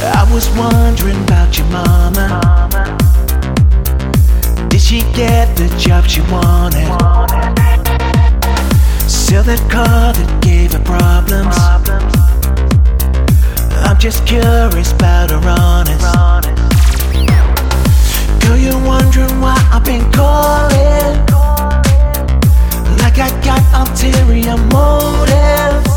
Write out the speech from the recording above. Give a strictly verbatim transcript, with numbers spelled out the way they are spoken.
I was wondering about your mama. Did she get the job she wanted? Sell that car that gave her problems. I'm just curious about her honest. Girl, you're wondering why I've been calling, like I got ulterior motive.